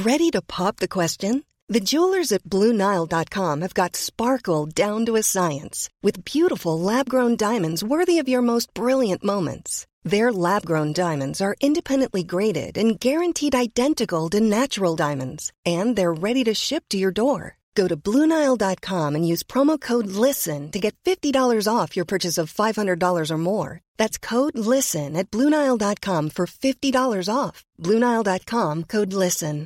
Ready to pop the question? The jewelers at BlueNile.com have got sparkle down to a science with beautiful lab-grown diamonds worthy of your most brilliant moments. Their lab-grown diamonds are independently graded and guaranteed identical to natural diamonds, and they're ready to ship to your door. Go to BlueNile.com and use promo code LISTEN to get $50 off your purchase of $500 or more. That's code LISTEN at BlueNile.com for $50 off. BlueNile.com, code LISTEN.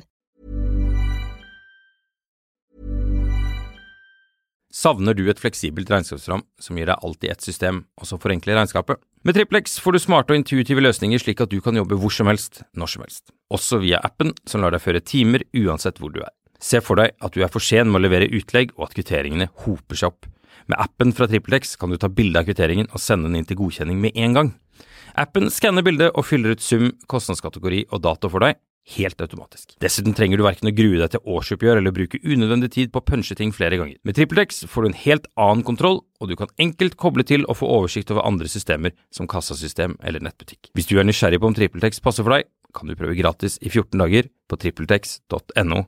Savner du et fleksibelt regnskapsprogram som gir deg alt i ett system, og som forenkler regnskapet? Med TrippelX får du smarte og intuitive løsninger slik at du kan jobbe hvor som helst, når som helst. Også via appen som lar deg føre timer uansett hvor du er. Se for deg at du er for sen med å levere utlegg og at kvitteringene hoper seg opp. Med appen fra TrippelX kan du ta bilde av kvitteringen og sende den inn til godkjenning med en gang. Appen skanner bildet og fyller ut sum, kostnadskategori og dato for deg, helt automatisk. Dessuten trenger du hverken å grue deg til årsoppgjør eller bruke unødvendig tid på å punche ting flere ganger. Med TrippelX får du en helt annen kontroll, og du kan enkelt koble til og få oversikt over andre systemer som kassasystem eller nettbutikk. Hvis du er nysgjerrig på om TrippelX passer for deg, kan du prøve gratis i 14 dager på trippeltex.no.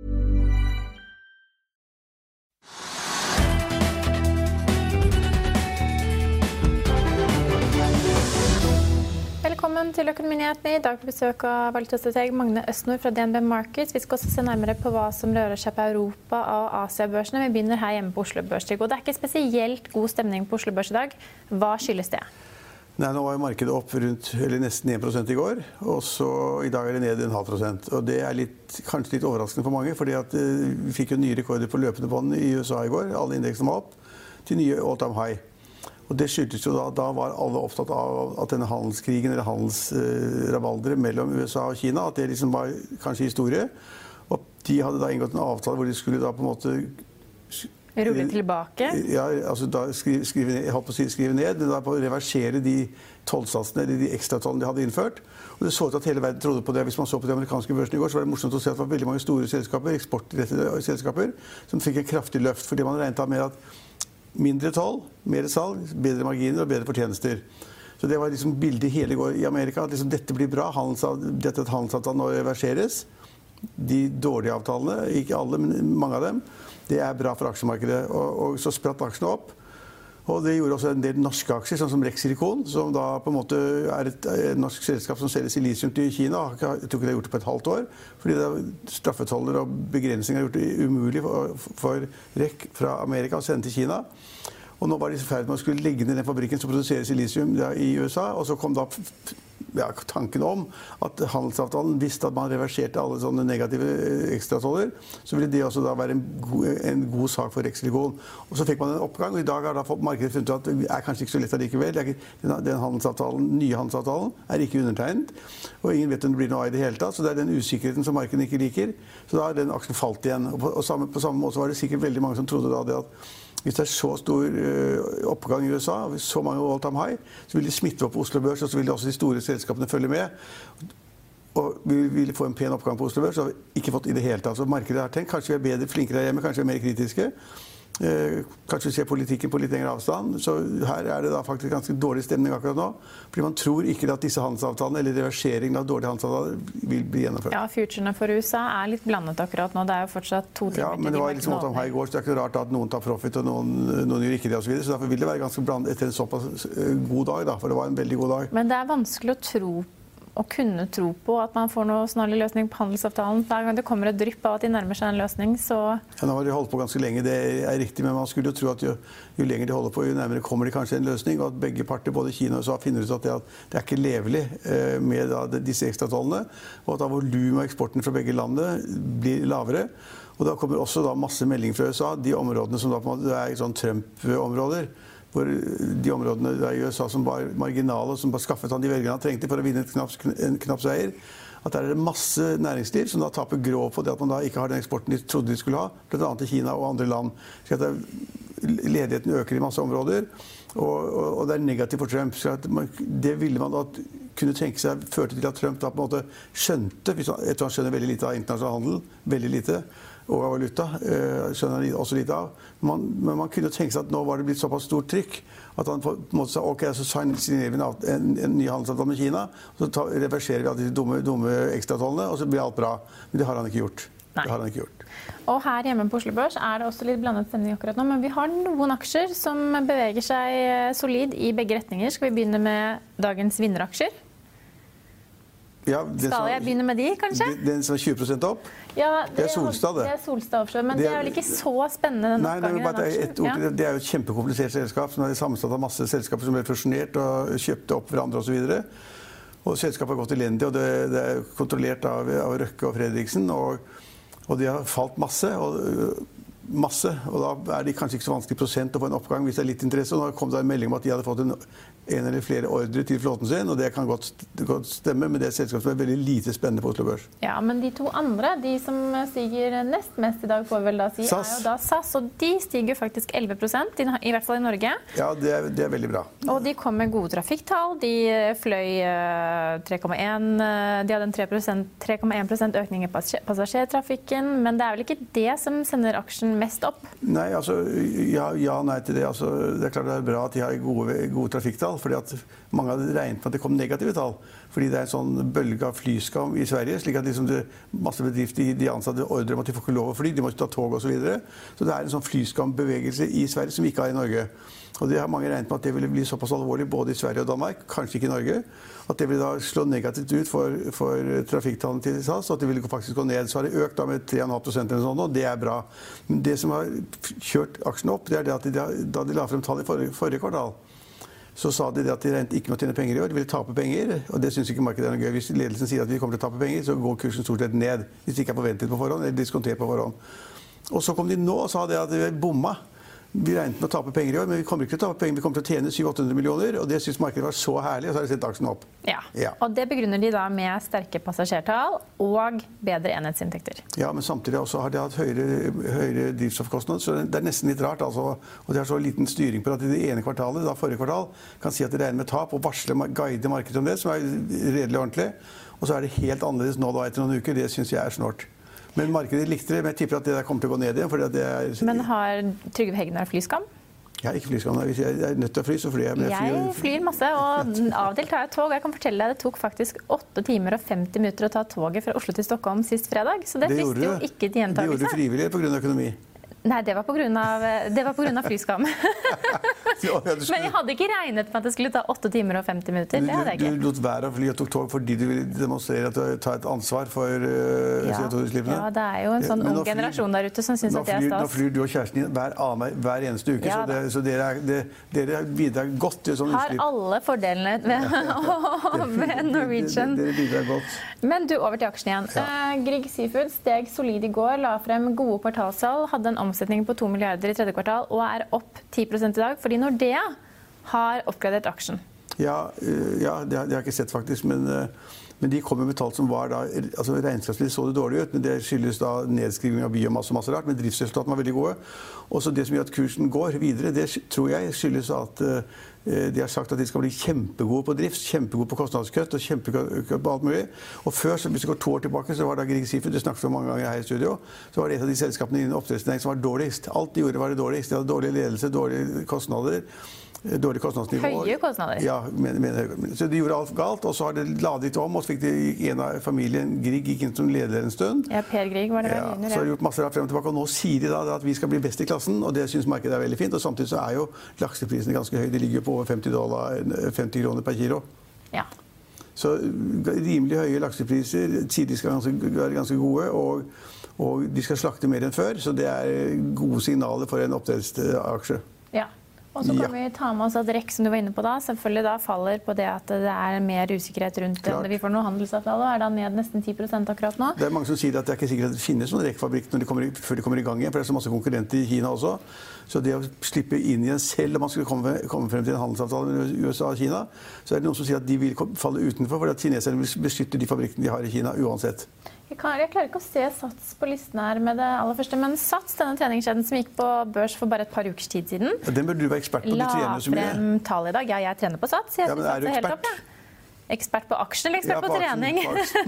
Velkommen til Økonominyhetene. I dag på besøk av valutastrateg Magne Østnord fra DNB Markets. Vi skal også se nærmere på hva som rører seg på Europa- og Asia-børsene. Vi begynner her hjemme på Oslo Børs. Og det er ikke spesielt god stemning på Oslo Børs i dag. Hva skyldes det? Nei, nå var jo markedet opp rundt, eller nesten 1% i går, og så i dag er det ned 0,5%. Og det er kanskje litt overraskende for mange, fordi at vi fikk jo nye rekorder på løpende bånd i USA i går. Alle indeksene var opp til nye all-time high. Og det skyldtes jo da var alle opptatt av at denne handelskrigen eller handelsrabalderet mellom USA og Kina, at det liksom var kanskje historie. Og de hadde da inngått en avtale hvor de skulle da på en måte rulle tilbake? Ja, altså da skrive ned, men da på å reversere de tollsatsene eller de ekstra tollene de hadde innført. Og det så ut at hele verden trodde på det. Hvis man så på de amerikanske børsene i går, så var det morsomt å se at det var veldig mange store selskaper, eksportrettede selskaper, som fikk et kraftig løft, fordi man regnet av med at mindre toll, mer salg, bedre marginer og bedre fortjenester. Så det var liksom bildet hele går i Amerika, at liksom dette blir bra, dette handelsavtalen nå reverseres. De dårlige avtalene, ikke alle, men mange av dem, det er bra for aksjemarkedet. Og så spratt aksjene opp. Og det gjorde også en del norske aksjer, sånn som Rex Silicon, som da på en måte er et norsk selskap som selger silisium til Kina. Jeg tror ikke det har gjort det på et halvt år, fordi straffetoller og begrensninger har gjort det umulig for Rex fra Amerika å sende til Kina. Og nå var de i ferd med å skulle legge ned den fabrikken som produserer silisium i USA, og så kom da tanken om at handelsavtalen visste at man reverserte alle sånne negative ekstratoller, så ville det også da være en god sak for Rex Silicon. Og så fikk man en oppgang, og i dag har da markedet funnet ut at det er kanskje ikke så lett allikevel. Den handelsavtalen, nye handelsavtalen er ikke undertegnet, og ingen vet om det blir noe av i det hele tatt, så det er den usikkerheten som markedet ikke liker. Så da har den aksjen falt igjen. Og på samme måte var det sikkert veldig mange som trodde da det at hvis det er så stor oppgang i USA, så mange all-time high, så vil de smitte opp på Oslo Børs, og så vil også de store selskapene følge med. Og vi vil få en pen oppgang på Oslo Børs, så har vi ikke fått i det hele tatt. Så markedet har tenkt, kanskje vi er bedre, flinkere her hjemme, kanskje vi er mer kritiske. Kanskje vi ser politikken på litt lengre avstand. Så her er det da faktisk ganske dårlig stemning akkurat nå. Fordi man tror ikke at disse handelsavtalene, eller reverseringen av dårlige handelsavtaler, vil bli gjennomført. Ja, futurene for USA er litt blandet akkurat nå. Det er jo fortsatt 2 timer. Ja, men det var liksom all-time high i går, så det er ikke rart at noen tar profit og noen gjør ikke det og så videre. Så derfor vil det være ganske blandet etter en såpass god dag da, for det var en veldig god dag. Men det er vanskelig å kunne tro på at man får noe snarlig løsning på handelsavtalen. Hver gang det kommer et drypp av at de nærmer seg en løsning, så... Ja, nå har de holdt på ganske lenge, det er riktig, men man skulle jo tro at jo lenger de holder på, jo nærmere kommer de kanskje en løsning, og at begge parter, både Kina og USA, finner ut at det er ikke levelig med disse ekstratollene, og at da volumet av eksporten fra begge landene blir lavere. Og da kommer også da masse meldinger fra USA, de områdene som da på en måte er sånn Trump-områder, hvor de områdene i USA som var marginale, som bare skaffet han de velgerne han trengte for å vinne en knapp seier, at der er det masse næringsliv som da taper grå på det at man da ikke har den eksporten de trodde de skulle ha, blant annet til Kina og andre land. Så at ledigheten øker i masse områder, og det er negativt for Trump. Så at det ville man da kunne tenke seg førte til at Trump da på en måte skjønte, jeg tror han skjønner veldig lite av internasjonal handel, veldig lite, og valuta, skjønner jeg også litt av. Men man kunne tenke seg at nå var det blitt såpass stort trykk at han på en måte sa ok, så signerer vi en ny handelsavtale med Kina, og så reverserer vi alle de dumme ekstratollene, og så blir alt bra. Men det har han ikke gjort. Det har han ikke gjort. Og her hjemme på Oslo Børs er det også litt blandet stemning akkurat nå, men vi har noen aksjer som beveger seg solid i begge retninger. Skal vi begynne med dagens vinneraksjer? Ja, skal jeg begynne med de, kanskje? Den som er 20% opp? Ja, det er Solstad, det. Det er Solstad Offshore, men det er vel ikke så spennende den oppgangen? Det er jo et kjempekomplisert selskap som er sammensatt av masse selskaper som ble fusjonert og kjøpte opp hverandre og så videre. Og selskapet har gått elendig, og det er kontrollert av Røkke og Fredriksen, og de har falt masse, og da er det kanskje ikke så vanskelig prosent å få en oppgang hvis det er litt interesse. Og nå kom det en melding om at de hadde fått en eller flere ordre til flåten sin, og det kan godt stemme, men det er et selskap som er veldig lite spennende på Oslo Børs. Ja, men de to andre, de som stiger nest mest i dag, får vi vel da si, SAS. Er jo da SAS, og de stiger faktisk 11%, i hvert fall i Norge. Ja, det er veldig bra. Og de kom med gode trafikktall, de fløy 3,1, de hadde en 3,1% økning i passasjertrafikken, men det er vel ikke det som sender aksjen mest opp? Nei, altså, nei til det. Altså, det er klart det er bra at de har gode trafikktall, fordi at mange hadde regnet med at det kom negative tall. Fordi det er en sånn bølge av flyskam i Sverige, slik at liksom masse bedrifter de ansatte ordrer om at de får ikke lov å fly, de må ikke ta tog og så videre. Så det er en sånn flyskambevægelse i Sverige som vi ikke har i Norge. Og det har mange regnet med at det ville bli såpass alvorlig både i Sverige og Danmark, kanskje ikke i Norge, at det ville da slå negativt ut for trafikktallene til SAS, og at det ville faktisk gå ned. Så har det økt da med 3,5% eller sånn, og det er bra. Men det som har kjørt aksjen opp, det er det at da de la frem tall i forrige kvartal, så sa de at de regnet ikke med å tjene penger i år, de ville tape penger, og det synes ikke markedet er noe gøy. Hvis ledelsen sier at vi kommer til å tape penger, så går kursen stort sett ned, hvis det ikke er forventet på forhånd, eller diskontert på forhånd. Og så kom de nå og sa det at vi bomma. Vi regnet med å tape penger i år, men vi kommer ikke til å tape penger, vi kommer til å tjene 700-800 millioner, og det synes markedet var så herlig, og så har de sett aksjen opp. Ja, og det begrunner de da med sterke passasjertall og bedre enhetsinntekter. Ja, men samtidig også har de hatt høyere drivstoffkostnader, så det er nesten litt rart, altså. Og de har så liten styring på at i det ene kvartalet, da forrige kvartal, kan si at de regner med tap og guide markedet om det, som er redelig ordentlig. Og så er det helt annerledes nå da etter noen uker, det synes jeg er snort. Men markedet likte det, men jeg tipper at det der kommer til å gå ned igjen. Fordi at det er... Men har Trygve Hegnar flyskam? Jeg har ikke flyskam. Hvis jeg er nødt til å fly, så flyr jeg. Jeg flyr masse, og av og til tar jeg tog. Jeg kan fortelle deg, det tok faktisk 8 timer og 50 minutter å ta toget fra Oslo til Stockholm sist fredag. Så det frister jo ikke til gjentakelse. Det gjorde du frivillig på grunn av økonomi? Nei, det var på grunn av flyskam. Men jeg hadde ikke regnet med at det skulle ta 8 timer og 50 minutter. Det hadde jeg ikke. Du lot være å fly og tok tog fordi du ville demonstrere at du tar et ansvar for CO2-utslippene? Ja, det er jo en sånn ung generasjon der ute som synes at det er stas. Nå flyr du og kjæresten din hver eneste uke, ja, så dere bidrar godt til sånn utslipp. Har alle fordelene ved Norwegian. Dere bidrar godt. Men du, over til aksjen igjen. Ja. Grieg Seafood steg solid i går, la frem gode kvartalssalg, hadde en omsetning på 2 milliarder i tredje kvartal og er opp 10% i dag, fordi Nordea har oppgradert aksjen. Ja, det har jeg ikke sett faktisk, men de kom med tall som var da, altså regnskapsmessig så det dårlig ut, men det skyldes da nedskriving av biomasse og masse rart, men driftsresultatene var veldig gode. Og så det som gjør at kursen går videre, det tror jeg skyldes at de har sagt at de skal bli kjempegode på drift, kjempegode på kostnadskutt og kjempegode på alt mulig. Og før, hvis det går 2 år tilbake, så var det Grieg Seafood, det snakket vi om mange ganger her i studio, så var det et av de selskapene innen oppdrettsnæringen som var dårligst. Alt de gjorde var det dårligst. De hadde dårlig ledelse, dårlige kostnader. Dårlig kostnadsnivå. Høye kostnader. Ja, så de gjorde alt galt, og så har de ladet om, og så fikk de en av familien, Grieg, gikk inn som leder en stund. Ja, Per Grieg var det vel under. Så har de gjort masse rart frem og tilbake, og nå sier de da at vi skal bli best i klassen, og det synes markedet er veldig fint, og samtidig så er jo lakseprisene ganske høye, de ligger på over $50 kroner per kilo. Ja. Så rimelig høye laksepriser, sier de skal være ganske gode, og de skal slakte mer enn før, så det er gode signaler for en oppdrettsaksje. Ja. Og så kan vi ta med oss at REC, som du var inne på da, selvfølgelig da faller på det at det er mer usikkerhet rundt det. Vi får noen handelsavtale, og er da ned nesten 10% akkurat nå. Det er mange som sier at det er ikke sikkert at det finnes noen REC-fabrikk før de kommer i gang igjen, for det er så masse konkurrenter i Kina også. Så det å slippe inn igjen selv om man skulle komme frem til en handelsavtale med USA og Kina, så er det noen som sier at de vil falle utenfor, fordi at kineserne vil beskytte de fabrikkene de har i Kina uansett. Jeg klarer ikke å se Sats på listen her med det aller første, men Sats, denne treningskjeden som gikk på børs for bare et par ukers tid siden, ja, den bør du være ekspert på, du trener så mye. La frem tall i dag. Ja, jeg trener på Sats. Jeg synes men er du helt ekspert? opp, ja. Ekspert på aksjer eller ekspert på trening?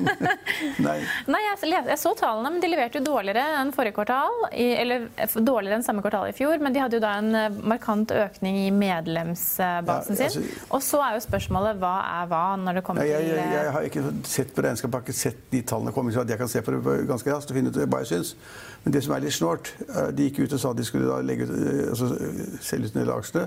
Nei, jeg så tallene, men de leverte jo dårligere enn forrige kvartal, eller dårligere enn samme kvartal i fjor, men de hadde jo da en markant økning i medlemsbasen sin. Og så jo spørsmålet, hva hva når det kommer til... Jeg har ikke sett på regnskapet, jeg har ikke sett de tallene komme, så at jeg kan se på det ganske raskt og finne ut hva jeg synes. Men det som litt snålt, de gikk ut og sa at de skulle da legge ut, altså selge ut en del aksjene,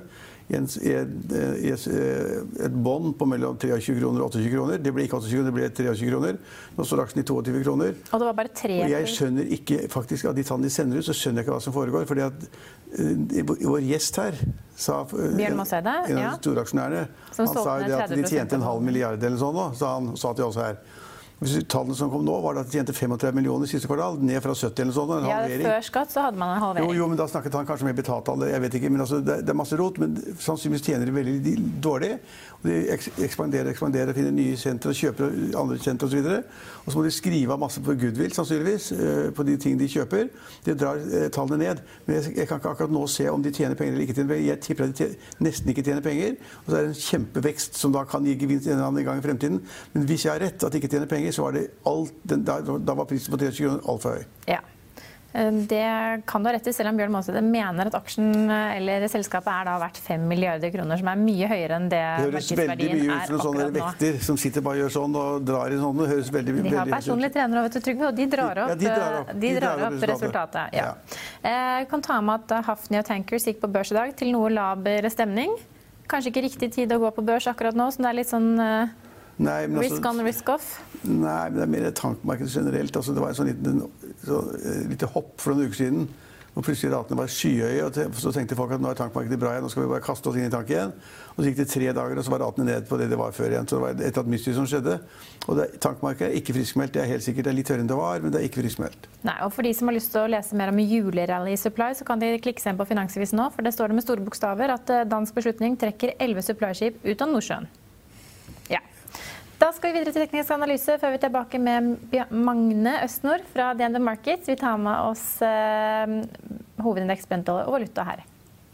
i et bånd på mellom 23 kroner og 28 kroner. Det ble ikke 28 kroner, det ble 23 kroner. Nå står aksjen i 22 kroner. Og det var bare 3. Og jeg skjønner ikke, faktisk av de tallene de sender ut, så skjønner jeg ikke hva som foregår. Fordi at vår gjest her sa, Bjørn Mosseide, en av de store aksjonærene, han sa jo det at de tjente 0,5 milliard eller sånn nå, så han sa til oss her. Tallene som kom nå var at de tjente 35 millioner siste kvartal, ned fra 70 eller sånn. Ja, før skatt så hadde man en halvering. Jo, men da snakket han kanskje med betaltallet, jeg vet ikke, men altså, det masse rot, men sannsynligvis tjener de veldig dårlig. Og de ekspanderer, finner nye sentre, kjøper andre sentre og så videre. Og så må de skrive av masse på goodwill, sannsynligvis, på de ting de kjøper. Det drar tallene ned. Men jeg kan ikke akkurat nå se om de tjener penger eller ikke tjener penger. Jeg tipper at de nesten ikke tjener penger. Og så det en kjempevekst som da kan gi gevinst en eller annen gang i fremtiden. Men hvis jeg har rett at de ikke tjener penger, så var det da var prisen på 30 kroner alt for høy. Ja. Det kan du ha rett i, selv om Bjørn Mosseide mener at aksjen eller selskapet da verdt 5 milliarder kroner, som mye høyere enn det markedsverdien akkurat nå. Det høres veldig mye ut som sånne vekter som sitter bare og gjør sånn og drar i sånn. Det høres veldig de har personlige trenere, vet du, Trygve, og de drar opp resultatet. Ja. Jeg kan ta med at Hafnia Tankers gikk på børs i dag til noe laber stemning. Kanskje ikke riktig tid å gå på børs akkurat nå, så det litt sånn... Nei, men risk on, risk off? Nei, men det mer tankmarkedet generelt. Altså, det var en lite hopp for noen uker siden, og plutselig ratene var skyhøye, og så tenkte folk at nå tankmarkedet bra igjen, nå skal vi bare kaste oss inn i tank igjen. Og så gikk det 3 dager, og så var ratene ned på det var før igjen. Så det var et eller annet mystisk som skjedde. Og tankmarkedet ikke friskmeldt, det helt sikkert. Det litt høyere enn det var, men det ikke friskmeldt. Nei, og for de som har lyst til å lese mer om julerally supply, så kan de klikke seg inn på Finansavisen nå, for det står det med store bokstaver at dansk beslutning trekker 11 supply-skip ut av Nordsjøen. Ja. Da skal vi videre til teknisk analyse før vi er tilbake med Magne Østnord fra DNB Markets. Vi tar med oss hovedindeks, Brent-dollar og valuta her.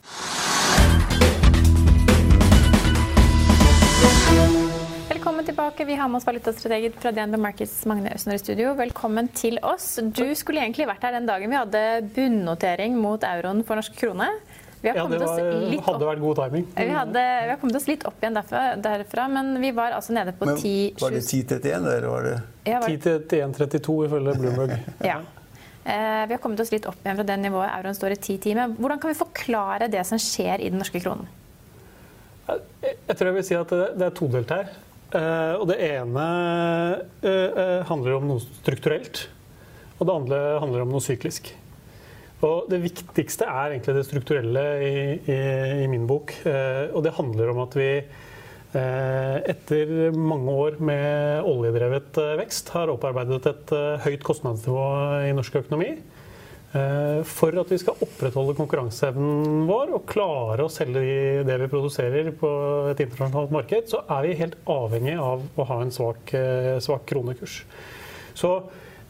Velkommen tilbake. Vi har med oss valutastrateger fra DNB Markets, Magne Østnord i studio. Velkommen til oss. Du skulle egentlig vært her den dagen vi hadde bunnotering mot euroen for norsk krone. Ja, det hadde vært god timing. Vi har kommet oss litt opp igjen derfra, men vi var altså nede på 10... Var det 10,31 eller var det? 10,31,32 ifølge Bloomberg. Ja. Vi har kommet oss litt opp igjen fra det nivået euroen står i 10,10. Men hvordan kan vi forklare det som skjer i den norske kronen? Jeg tror jeg vil si at det todelt her. Og det ene handler om noe strukturelt, og det andre handler om noe syklisk. Og det viktigste egentlig det strukturelle i min bok, og det handler om at vi etter mange år med oljedrevet vekst har opparbeidet et høyt kostnadsnivå i norsk økonomi. For at vi skal opprettholde konkurranseevnen vår og klare å selge det vi produserer på et internasjonalt marked, så vi helt avhengig av å ha en svak kronekurs. Så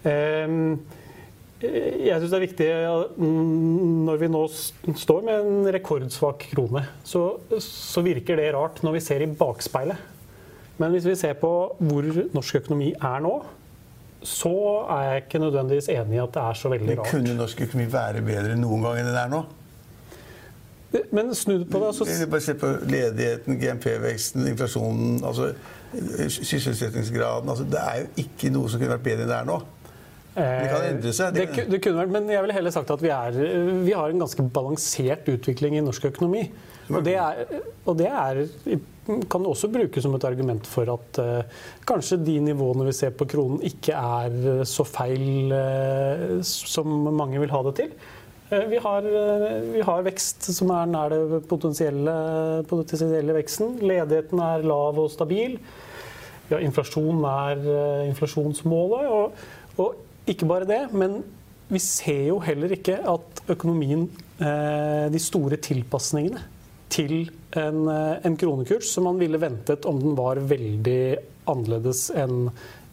jeg synes det viktig når vi nå står med en rekordsvak krone, så virker det rart når vi ser i bakspeilet. Men hvis vi ser på hvor norsk økonomi nå, så jeg ikke nødvendigvis enig i at det så veldig rart. Men kunne norsk økonomi være bedre noen gang enn den nå? Men snudd på det, altså... Bare se på ledigheten, GNP-veksten, inflasjonen, altså sysselsettingsgraden. Altså, det jo ikke noe som kunne vært bedre enn det nå. Det kan endre seg. Det kunne vært, men jeg vil heller sagt at vi har en ganske balansert utvikling i norsk økonomi. Og det kan du også bruke som et argument for at kanskje de nivåene vi ser på kronen ikke så feil som mange vil ha det til. Vi har vekst som nær det potensielle veksten. Ledigheten lav og stabil. Ja, inflasjon inflasjonsmålet. Og ikke bare det, men vi ser jo heller ikke at økonomien, de store tilpasningene til en kronekurs som man ville ventet om den var veldig annerledes enn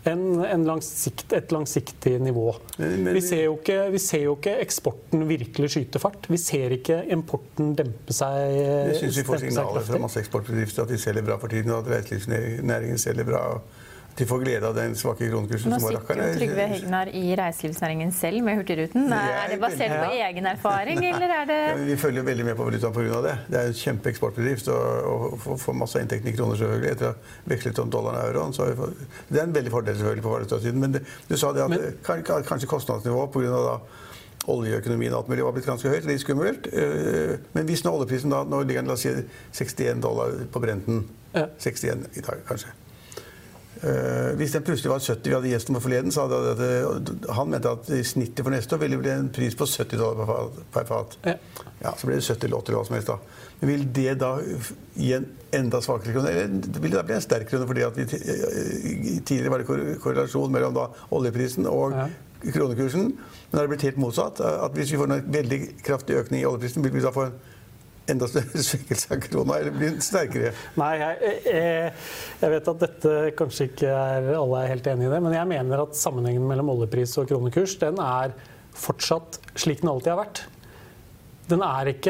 et langsiktig nivå. Vi ser jo ikke eksporten virkelig skyte fart. Vi ser ikke importen dempe seg. Jeg synes vi får signaler fra masse eksportbedrifter at de selger bra for tiden, og at reiselivsnæringen selger bra. De får glede av den svake kronekursen som var rakkerne. Nå sitter jo Trygve Hegnar i reiselivsnæringen selv med Hurtigruten. Er det basert på egen erfaring, eller er det... Ja, vi følger veldig med på valutaen på grunn av det. Det en kjempeeksportbedrift og får masse inntekt i kroner selvfølgelig etter å ha vekslet om dollaren og euroen. Så det en veldig fordel selvfølgelig på valutasiden. Men du sa det at kanskje kostnadsnivået på grunn av da oljeøkonomien og alt mulig var blitt ganske høyt, litt skummelt. Men hvis nå oljeprisen da, nå ligger den, la oss si, $61 på Brenten, 61 i dag kanskje. Hvis den plutselig var 70, vi hadde gjesten på forleden, så hadde han mente at i snittet for neste år ville det bli en pris på $70 per fat. Ja, så ble det 70 eller 80 eller hva som helst da. Men vil det da gi en enda svakere krone, eller vil det da bli en sterk krone, fordi at tidligere var det korrelasjon mellom da oljeprisen og kronekursen, men det har blitt helt motsatt, at hvis vi får en veldig kraftig økning i oljeprisen, vil vi da få en enda større svekkelse av krona, eller blir den sterkere? Nei, jeg vet at dette kanskje ikke alle helt enige i det, men jeg mener at sammenhengen mellom oljepris og kronekurs, den fortsatt slik den alltid har vært. Den ikke...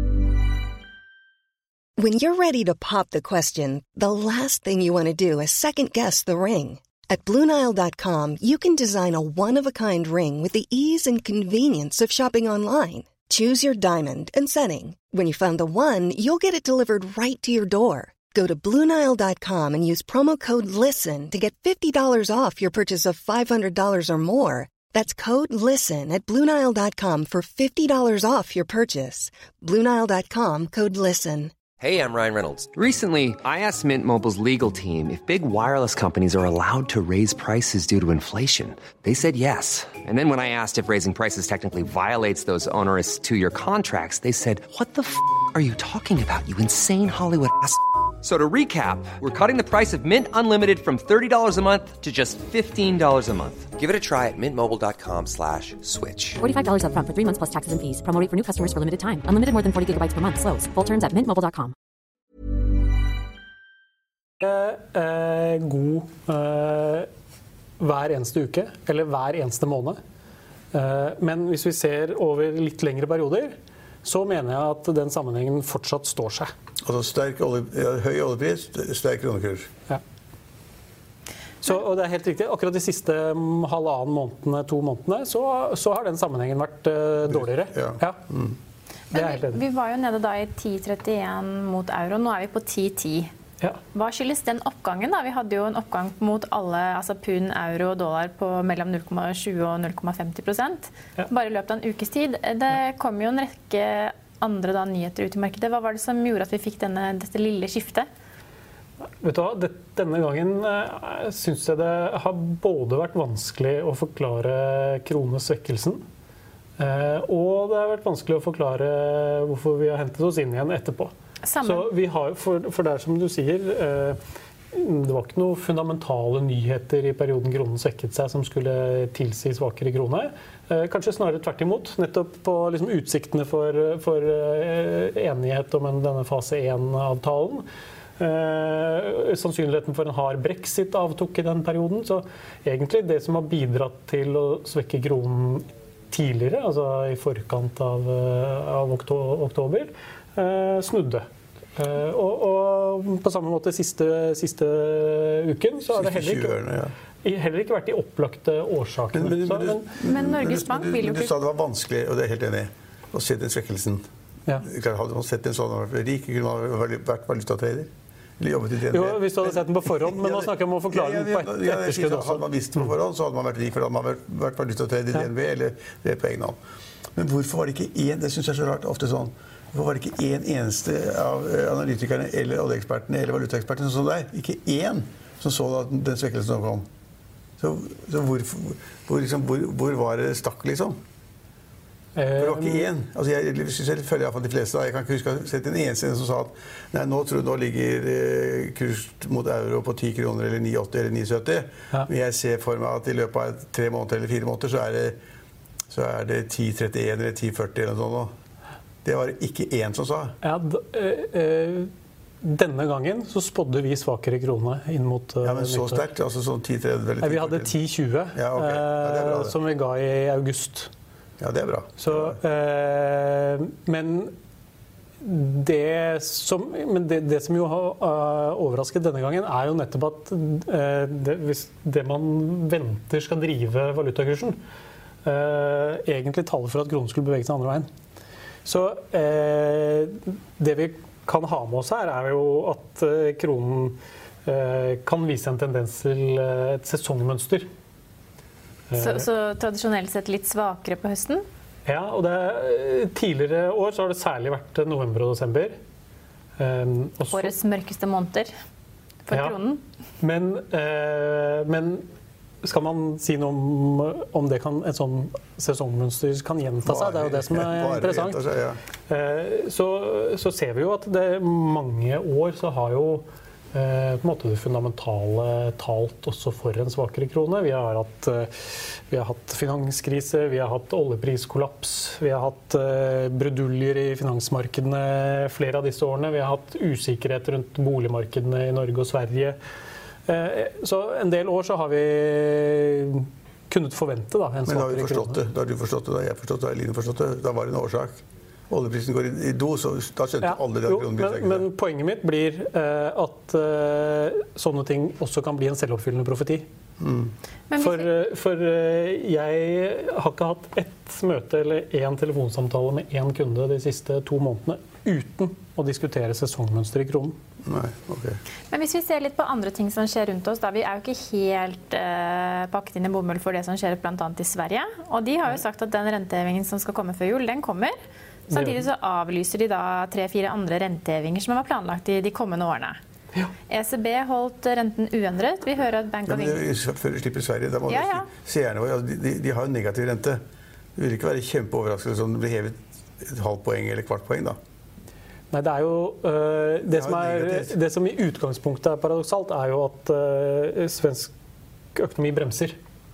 When you're ready to pop the question, the last thing you want to do is second-guess the ring. At BlueNile.com, you can design a one-of-a-kind ring with the ease and convenience of shopping online. Choose your diamond and setting. When you find the one, you'll get it delivered right to your door. Go to BlueNile.com and use promo code LISTEN to get $50 off your purchase of $500 or more. That's code LISTEN at BlueNile.com for $50 off your purchase. BlueNile.com, code LISTEN. Hey, I'm Ryan Reynolds. Recently, I asked Mint Mobile's legal team if big wireless companies are allowed to raise prices due to inflation. They said yes. And then when I asked if raising prices technically violates those onerous two-year contracts, they said, what the f*** are you talking about, you insane Hollywood ass f- So to recap, we're cutting the price of Mint Unlimited from $30 a month to just $15 a month. Give it a try at mintmobile.com/switch. $45 up front for 3 months plus taxes and fees. Promo rate for new customers for limited time. Unlimited more than 40 gigabytes per month. Slows full terms at mintmobile.com. God hver eneste uke, eller hver eneste måned. Men hvis vi ser over litt lengre perioder, så mener jeg at den sammenhengen fortsatt står seg. Altså høy oljepris, sterk kronekurs. Ja. Og det helt riktig. Akkurat de siste halvannen månedene, 2 månedene, så har den sammenhengen vært dårligere. Ja. Det helt enig. Vi var jo nede da i 10,31 mot euro. Nå vi på 10,10. Ja. Hva skyldes den oppgangen da? Vi hadde jo en oppgang mot alle, altså pund, euro og dollar på mellom 0,20 og 0,50%. Bare i løpet av en ukes tid. Det kom jo en rekke andre nyheter ut i markedet. Hva var det som gjorde at vi fikk dette lille skiftet? Vet du hva, denne gangen synes jeg det har både vært vanskelig å forklare kronesvekkelsen, og det har vært vanskelig å forklare hvorfor vi har hentet oss inn igjen etterpå. Så vi har, for det som du sier, det var ikke noen fundamentale nyheter i perioden kronen svekket seg som skulle tilsi svakere krone. Kanskje snarere tvert imot, nettopp på liksom utsiktene for enighet om denne fase 1-avtalen. Sannsynligheten for en hard Brexit avtok i den perioden, så egentlig det som har bidratt til å svekke kronen tidligere, altså i forkant av oktober, snudde. Og på samme måte siste uken så har det heller ikke vært de opplagte årsakene. Men Norges Bank vil jo ikke... Du sa det var vanskelig, og det helt enig, å se den svekkelsen. Hadde man sett en sånn rik, kunne man vært valutatrader? Jo, hvis du hadde sett den på forhånd, men nå snakker jeg om å forklare den på etterskudd også. Hadde man visst på forhånd, så hadde man vært rik, for da hadde man vært valutatrader i DNB eller på egen hånd. Men hvorfor var det ikke det synes jeg så rart, ofte sånn, hvorfor var det ikke en eneste av analytikerne eller oljeekspertene eller valutaekspertene som så der? Ikke en som så den svekkelsen som kom. Så hvor var det stakk, liksom? Det var ikke en. Altså jeg følger i hvert fall de fleste. Jeg kan ikke huske å ha sett en eneste som sa at nei, nå ligger kurs mot euro på 10 kroner eller 9,80 eller 9,70. Men jeg ser for meg at i løpet av 3 måneder eller 4 måneder så er det 10,31 eller 10,40 eller noe sånt. Det var ikke en som sa. Denne gangen så spådde vi svakere krone inn mot Ja, men så sterkt, altså sånn 10-30 Nei, vi hadde 10-20 ja, okay. Ja, bra, som vi ga i august. Ja, det bra. Så, men det som jo har overrasket denne gangen jo nettopp at hvis det man venter skal drive valutakursen, egentlig taler for at kronen skulle bevege seg andre veien. Så det vi kan ha med oss her jo at kronen kan vise en tendens til et sesongmønster. Så tradisjonelt sett litt svakere på høsten? Ja, og tidligere år så har det særlig vært november og desember. Årets mørkeste måneder for kronen. Men skal man si noe om det kan, et sånn sesongmønster kan gjenta seg? Det jo det som interessant. Så ser vi jo at det mange år så har jo på en måte det fundamentale talt også for en svakere krone. Vi har hatt finanskrise, vi har hatt oljepriskollaps, vi har hatt bruduljer i finansmarkedene flere av disse årene. Vi har hatt usikkerhet rundt boligmarkedene i Norge og Sverige. Så en del år så har vi kunnet forvente da, en svakere krone. Da har du forstått det, da har jeg forstått det, da har Eline forstått det. Da var det en årsak. Oljeprisen går i do, så da skjønte alle det at kronen blir svekket. Men poenget mitt blir at sånne ting også kan bli en selvoppfyllende profeti. For jeg har ikke hatt ett møte eller en telefonsamtale med en kunde de siste 2 månedene uten å diskutere sesongmønster i kronen. Nei, ok. Men hvis vi ser litt på andre ting som skjer rundt oss, da vi jo ikke helt pakket inn i bomull for det som skjer blant annet i Sverige, og de har jo sagt at den rentehevingen som skal komme før jul, den kommer. Samtidig så avlyser de da 3-4 andre rentehevinger som var planlagt i de kommende årene. Ja. ECB holdt renten uendret. Vi hører at Bank of England... Før de slipper Sverige, da må seerne våre, de har jo negativ rente. Det vil ikke være kjempeoverraskende om det blir hevet et halvt poeng eller kvart poeng da. Nei, det jo det som i utgangspunktet paradoksalt jo at svensk økonomi bremser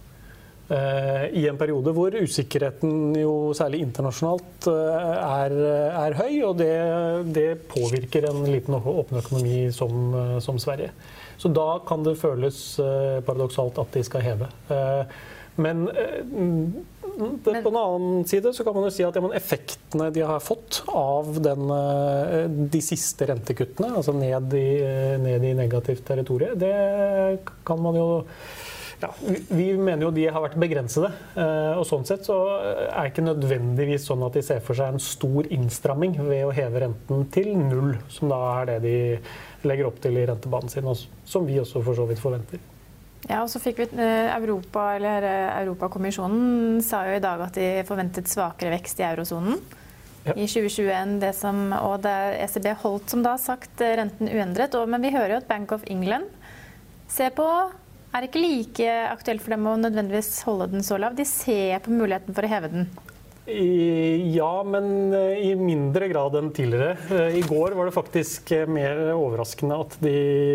i en periode hvor usikkerheten jo særlig internasjonalt høy, og det påvirker en liten åpen økonomi som Sverige. Så da kan det føles paradoksalt at de skal heve. Men på en annen side så kan man jo si at effektene de har fått av de siste rentekuttene, altså ned i negativt territorium, det kan man jo vi mener jo de har vært begrensede, og sånn sett så ikke nødvendigvis sånn at de ser for seg en stor innstramming ved å heve renten til 0, som da det de legger opp til i rentebanen sin, og som vi også for så vidt forventer. Ja, og så fikk vi Europakommisjonen sa jo i dag at de forventet svakere vekst i eurosonen i 2021, og ECB holdt som da sagt renten uendret, men vi hører jo at Bank of England ser på det ikke like aktuelt for dem å nødvendigvis holde den så lav. De ser på muligheten for å heve den. Ja, men i mindre grad enn tidligere. I går var det faktisk mer overraskende at de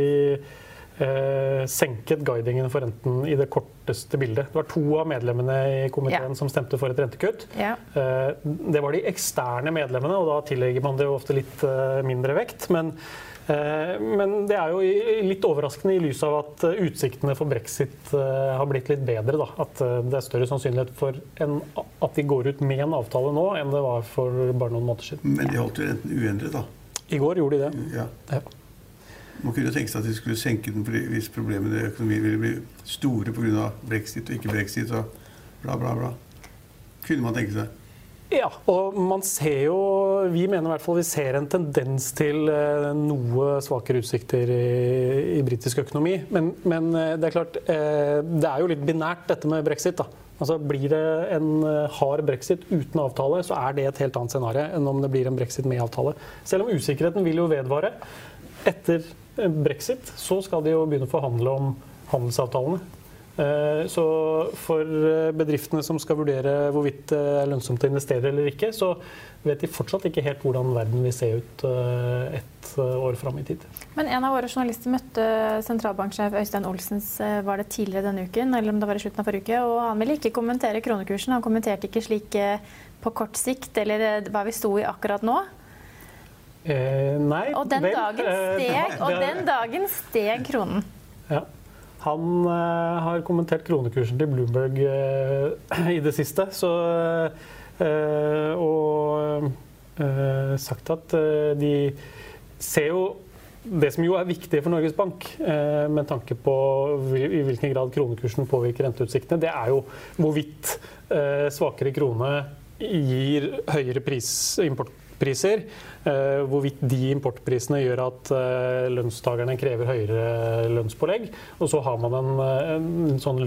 senket guidingen for renten i det korteste bildet. Det var 2 av medlemmene i komiteen som stemte for et rentekutt. Ja. Det var de eksterne medlemmene, og da tillegger man det jo ofte litt mindre vekt. Men det jo litt overraskende i lys av at utsiktene for Brexit har blitt litt bedre. Da. At det større sannsynlighet for at de går ut med en avtale nå enn det var for bare noen måneder siden. Men de holdt jo renten uendret da? I går gjorde de det. Ja. Ja. Man kunne tenke seg at de skulle senke den hvis problemene i økonomien ville bli store på grunn av Brexit og ikke Brexit og bla bla bla. Kunne man tenke seg? Ja, og man ser jo, vi mener i hvert fall vi ser en tendens til noe svakere utsikter i britisk økonomi, men det klart, det jo litt binært dette med Brexit da. Altså blir det en hard Brexit uten avtale, så det et helt annet scenario enn om det blir en Brexit med avtale. Selv om usikkerheten vil jo vedvare, etter Brexit så skal de jo begynne å forhandle om handelsavtalene. Så for bedriftene som skal vurdere hvorvidt det lønnsomt å investere eller ikke, så vet de fortsatt ikke helt hvordan verden vil se ut et år frem i tid. Men en av våre journalister møtte sentralbanksjef Øystein Olsens, var det tidligere denne uken, eller om det var i slutten av forrige uke, og han ville ikke kommentere kronekursen, han kommenterte ikke slik på kort sikt, eller hva vi sto i akkurat nå. Nei, Og den dagen steg kronen. Ja. Han har kommentert kronekursen til Bloomberg i det siste, og sagt at de ser jo det som jo viktig for Norges Bank, med tanke på i hvilken grad kronekursen påvirker renteutsiktene, det jo hvorvidt svakere krone gir høyere importpriser, hvorvidt de importprisene gjør at lønnstakerne krever høyere lønnspålegg, og så har man en sånn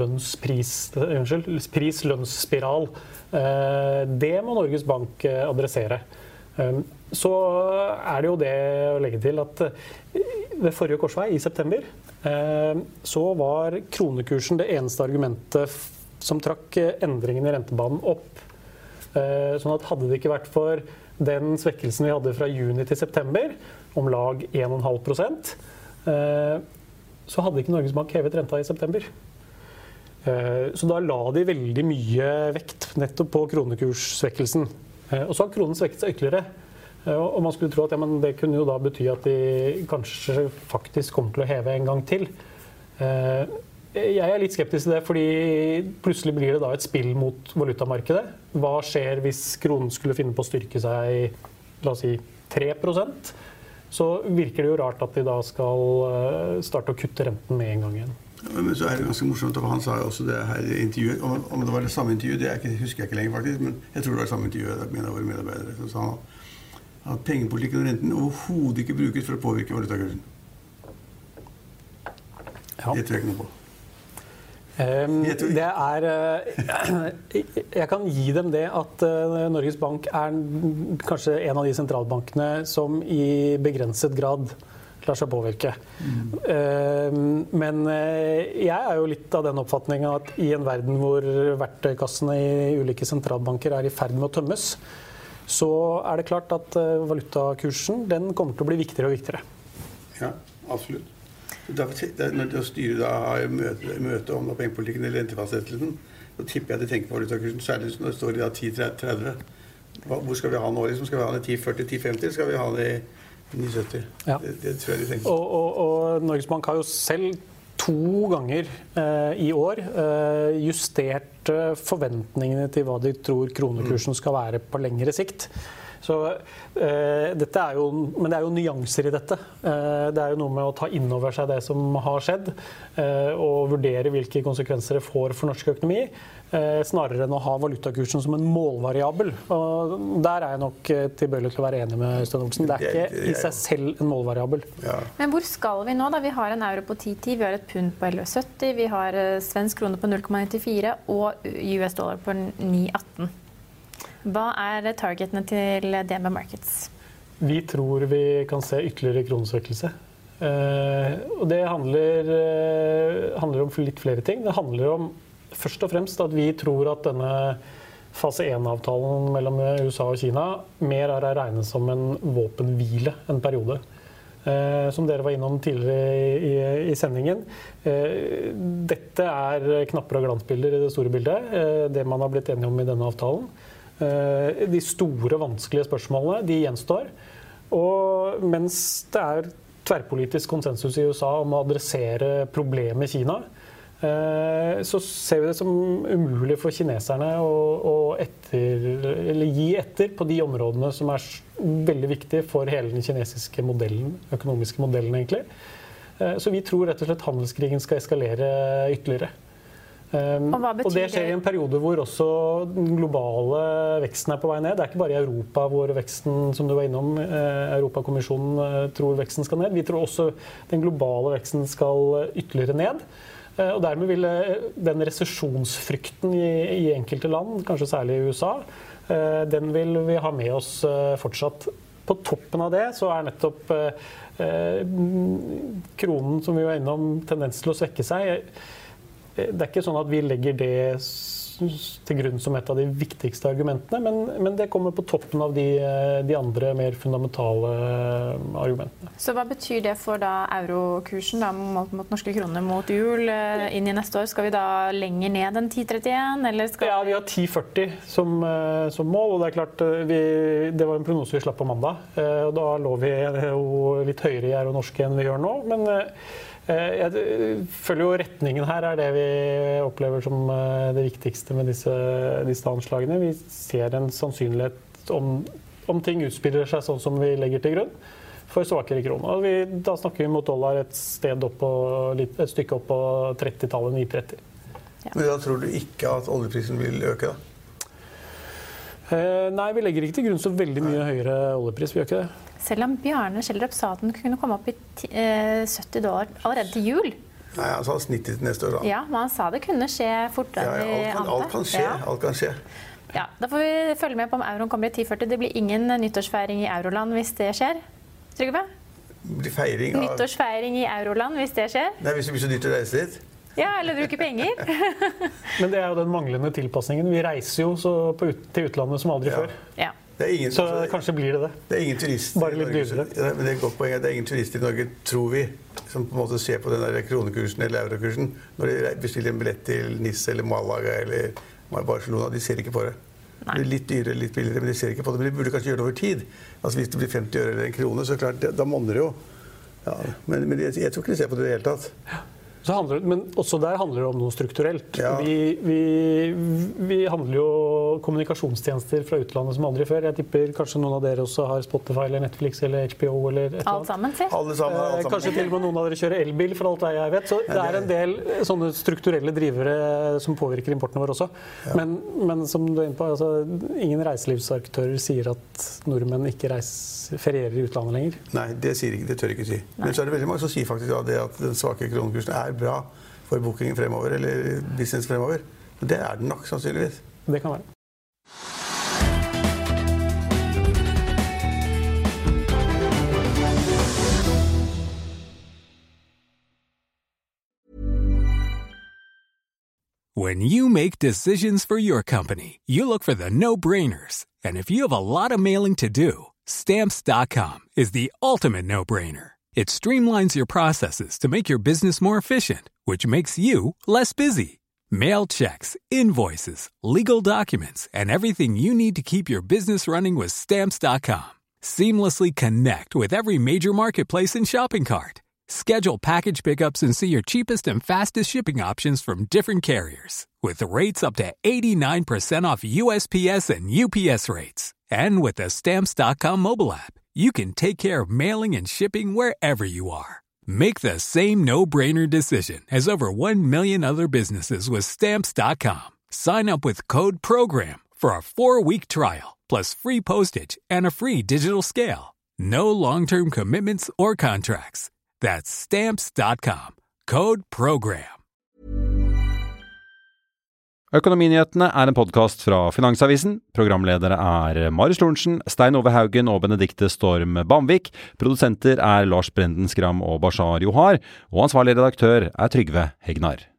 pris-lønnsspiral. Det må Norges Bank adressere. Så det jo det å legge til at ved forrige korsvei i september så var kronekursen det eneste argumentet som trakk endringen i rentebanen opp. Sånn at hadde det ikke vært for den svekkelsen vi hadde fra juni til september, om lag 1,5%, så hadde ikke Norges Bank hevet renta i september. Så da la de veldig mye vekt nettopp på kronekurssvekkelsen. Og så har kronen svekket seg ytterligere. Og man skulle tro at det kunne jo da bety at de kanskje faktisk kommer til å heve en gang til. Jeg litt skeptisk til det, fordi plutselig blir det da et spill mot valutamarkedet. Hva skjer hvis kronen skulle finne på å styrke seg, la oss si 3%? Så virker det jo rart at de da skal starte å kutte renten med en gang igjen. Men så det ganske morsomt, og han sa jo også det her i intervjuet, om det var det samme intervjuet, husker jeg ikke lenger faktisk, men jeg tror det var det samme intervjuet med en av våre medarbeidere. Så sa han at pengepolitikken og renten overhodet ikke brukes for å påvirke valutakursen. Ja. Det tror jeg ikke noe på. Jeg kan gi dem det at Norges Bank kanskje en av de sentralbankene som i begrenset grad lar seg påvirke. Men jeg jo litt av den oppfatningen at i en verden hvor verktøykassene i ulike sentralbanker i ferd med å tømmes, så det klart at valutakursen den kommer til å bli viktigere og viktigere. Ja, absolutt. Når styret har møte om pengepolitikken eller rentefastsettelsen, så tipper jeg de tenker på valutakursen, særlig når det står i 10,30. Hvor skal vi ha nå? Skal vi ha det i 10,40, 10,50? Skal vi ha det i 9,70? Ja. Det tror jeg de tenker på. Og Norges Bank har jo selv 2 ganger i år justert forventningene til hva de tror kronekursen skal være på lengre sikt. Så dette men det jo nyanser i dette. Det jo noe med å ta inn over seg det som har skjedd, og vurdere hvilke konsekvenser det får for norsk økonomi, snarere enn å ha valutakursen som en målvariabel. Og der jeg nok tilbøyelig til å være enig med Øystein Olsen. Det ikke i seg selv en målvariabel. Ja. Men hvor skal vi nå da? Vi har en euro på 10,10, vi har et pund på 11,70, vi har svensk krone på 0,94 og US dollar på 9,18. Hva targetene til DNB Markets? Vi tror vi kan se ytterligere kronesvekkelse. Og det handler om litt flere ting. Det handler om først og fremst at vi tror at denne fase 1-avtalen mellom USA og Kina mer å regne som en våpenhvile en periode. Som dere var innom tidligere i sendingen. Dette knapper og glansbilder i det store bildet, det man har blitt enige om i denne avtalen. De store, vanskelige spørsmålene, de gjenstår. Og mens det tverrpolitisk konsensus i USA om å adressere problemet i Kina, så ser vi det som umulig for kineserne å gi etter på de områdene som veldig viktige for hele den kinesiske modellen, økonomiske modellen egentlig. Så vi tror rett og slett handelskrigen skal eskalere ytterligere. Og det skjer i en periode hvor også den globale veksten på vei ned. Det ikke bare i Europa hvor veksten, som du var innom, Europakommisjonen tror veksten skal ned. Vi tror også den globale veksten skal ytterligere ned. Og dermed vil den resesjonsfrykten i enkelte land, kanskje særlig i USA, den vil vi ha med oss fortsatt. På toppen av det så nettopp kronen, som vi var innom, tendens til å svekke seg. Det ikke sånn at vi legger det til grunn som et av de viktigste argumentene, men det kommer på toppen av de andre mer fundamentale argumentene. Så hva betyr det for da eurokursen da, mot norske kroner mot jul inn i neste år? Skal vi da lenger ned enn 10,31? Eller skal vi har 10,40 som mål, og det klart, det var en prognose vi slapp på mandag, og da lå vi jo litt høyere i euro norske enn vi gjør nå, men jeg føler jo retningen her det vi opplever som det viktigste med disse anslagene. Vi ser en sannsynlighet om ting utspiller seg sånn som vi legger til grunn for svakere kroner. Da snakker vi mot dollar et stykke opp på 30-tallet, 9,30. Ja. Men da tror du ikke at oljeprisen vil øke da? Nei, vi legger ikke til grunn så veldig mye høyere oljepris, vi gjør ikke det. Selv om Bjarne Schjelderup sa at den kunne komme opp i $70 allerede til jul. Nei, han sa snittet til neste år da. Ja, men han sa det kunne skje fortere enn vi ante. Alt kan skje. Ja, da får vi følge med på om euroen kommer i 10,40. Det blir ingen nyttårsfeiring i euroland hvis det skjer. Trygve? Nyttårsfeiring i euroland hvis det skjer? Nei, hvis det blir så dyrt å reise dit. Ja, eller bruke penger. Men det jo den manglende tilpassingen. Vi reiser jo til utlandet som aldri før. Ja. Så kanskje blir det. Det ingen turister Bare litt dyrere. Men det er et godt poeng. Det ingen turister i Norge, tror vi, som på en måte ser på den der kronekursen eller eurokursen, når de bestiller en billett til Nice eller Malaga eller Barcelona. De ser ikke på det. Det blir litt dyrere, litt billigere, men de ser ikke på det. Men de burde kanskje gjøre det over tid. Altså hvis det blir 50 øre eller en krone, så klart, da monner det jo. Ja, men jeg tror ikke de ser på det i det hele tatt. Men også der handler det om noe strukturelt. Ja. Vi handler jo kommunikasjonstjenester fra utlandet som aldri før. Jeg tipper kanskje noen av dere også har Spotify eller Netflix eller HBO eller et eller annet. Alt sammen, si. Alle sammen. Kanskje til og med noen av dere kjører elbil, for alt jeg vet. Så det en del sånne strukturelle drivere som påvirker importen vår også. Ja. Men som du inne på, altså, ingen reiselivsaktører sier at nordmenn ikke ferierer i utlandet lenger. Nei, det tør ikke si. Nei. Men så det veldig mange som sier faktisk det at den svake kronekursen bra for bookingen fremover, eller business fremover. Det den nok, sannsynligvis. Det kan være. When you make decisions for your company, you look for the no-brainers. And if you have a lot of mailing to do, Stamps.com is the ultimate no-brainer. It streamlines your processes to make your business more efficient, which makes you less busy. Mail checks, invoices, legal documents, and everything you need to keep your business running with Stamps.com. Seamlessly connect with every major marketplace and shopping cart. Schedule package pickups and see your cheapest and fastest shipping options from different carriers, with rates up to 89% off USPS and UPS rates. And with the Stamps.com mobile app, you can take care of mailing and shipping wherever you are. Make the same no-brainer decision as over 1 million other businesses with Stamps.com. Sign up with code PROGRAM for a 4-week trial, plus free postage and a free digital scale. No long-term commitments or contracts. That's Stamps.com. Code PROGRAM. Økonominyhetene en podcast fra Finansavisen. Programledere Marius Lorentzen, Stein Ove Haugen og Benedikte Storm Bamvik. Produsenter Lars Brenden Skram og Bashar Johar. Og ansvarlig redaktør Trygve Hegnar.